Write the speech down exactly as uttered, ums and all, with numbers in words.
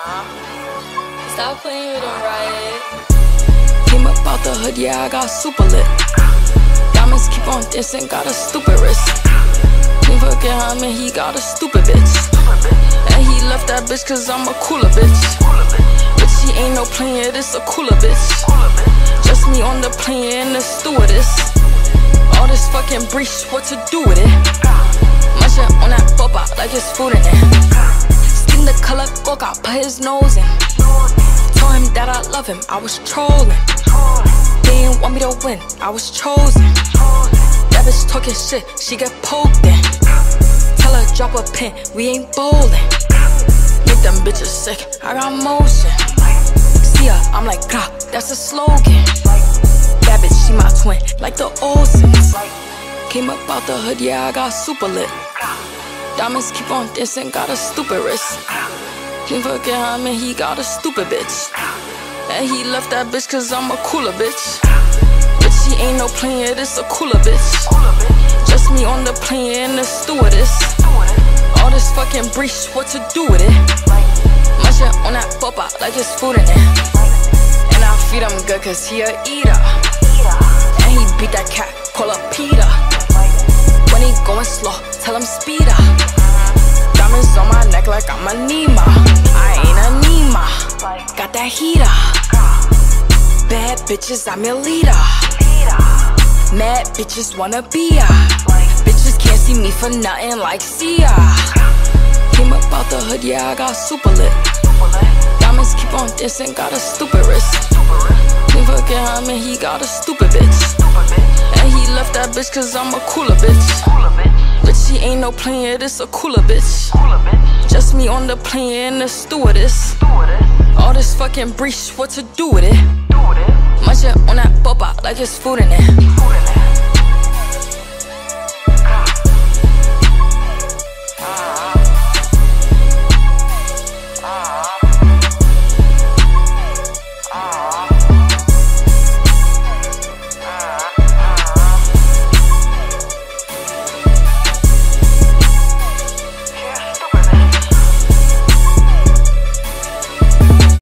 Stop playing with him, Riot. Came up out the hood, yeah, I got super lit. Diamonds keep on dancing, got a stupid wrist. Can't forget him and he got a stupid bitch. And he left that bitch cause I'm a cooler bitch. But she ain't no player, this a cooler bitch. Just me on the plane and the stewardess. All this fucking breach, what to do with it? Munching on that boba like it's food in it. Skin the color coca, put his nose in. Told him that I love him, I was trolling. They didn't want me to win, I was chosen. That bitch talking shit, she get poked in. Tell her drop a pin, we ain't bowling. Make them bitches sick, I got motion. See her, I'm like, God, that's a slogan. That bitch, she my twin, like the Olsens. Came up out the hood, yeah, I got super lit. Diamonds keep on dancing, got a stupid wrist. Can't forget him and he got a stupid bitch. And he left that bitch cause I'm a cooler bitch. But she ain't no player, this a cooler bitch. Just me on the plane and the stewardess. All this fucking breach, what to do with it? Munching on that boba like it's food in it. And I feed him good cause he a eater. And he beat that cat, call up Peter. When he going slow, tell him speed up. Diamonds on my neck like I'm a Nima. I ain't a Nima, got that heater. Bad bitches, I'm your leader. Mad bitches wanna be ya. Bitches can't see me for nothing like Sia. Came up out the hood, yeah, I got super lit. Diamonds keep on dancing, got a stupid wrist. Can't forget him and he got a stupid bitch. And he left that bitch cause I'm a cooler bitch. But she ain't no player, this a cooler bitch. Just me on the plane and the stewardess. All this fucking breach, what to do with it? Munching on that boba like it's food in it.